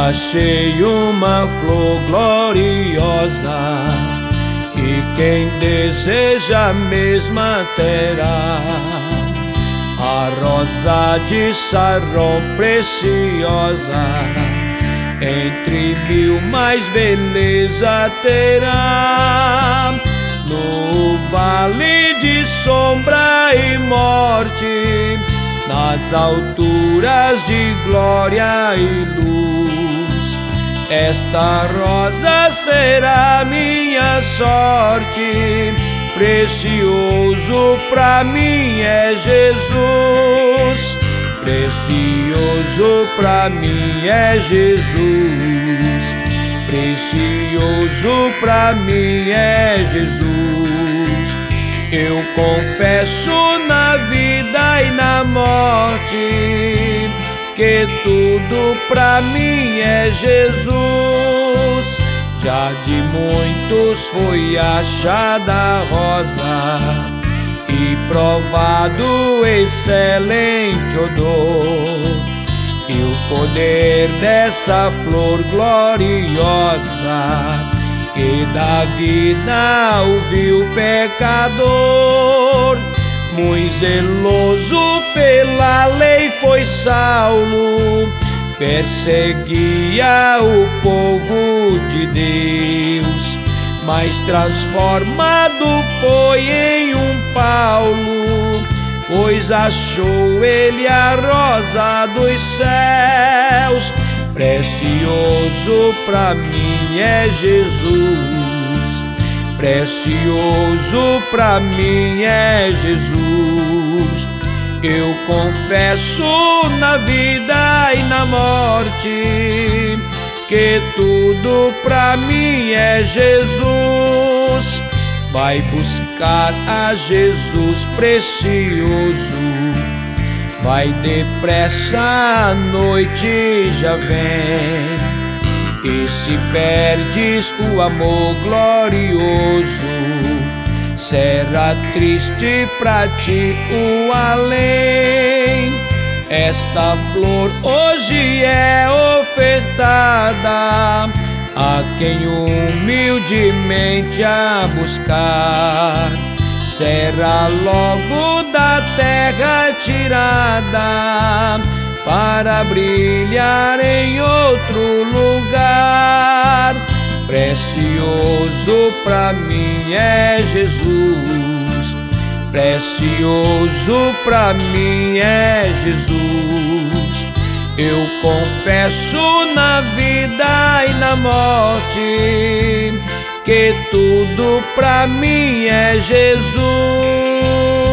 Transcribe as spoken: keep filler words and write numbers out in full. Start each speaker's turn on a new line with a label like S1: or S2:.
S1: achei uma flor gloriosa, e quem deseja a mesma terá. A rosa de Saron preciosa, entre mil mais beleza terá. No vale de sombra e morte, nas alturas de glória e luz, esta rosa será minha sorte. Precioso pra mim é Jesus, precioso pra mim é Jesus, precioso pra mim é Jesus. Eu confesso na vida e na morte que tudo pra mim é Jesus. Já de muitos foi achada a rosa e provado excelente odor, e o poder dessa flor gloriosa que dá vida ao vil pecador. Muito zeloso pela lei foi Saulo, perseguia o povo de Deus, mas transformado foi em um Paulo, pois achou ele a rosa dos céus. Precioso pra mim é Jesus, precioso pra mim é Jesus. Eu confesso na vida e na morte que tudo pra mim é Jesus. Vai buscar a Jesus precioso, vai depressa, a noite já vem. E se perdes o amor glorioso, será triste pra ti o além. Esta flor hoje é ofertada a quem humildemente a buscar. Será logo da terra tirada para brilhar em outro lugar. Precioso pra mim é Jesus, precioso pra mim é Jesus. Eu confesso na vida e na morte que tudo pra mim é Jesus.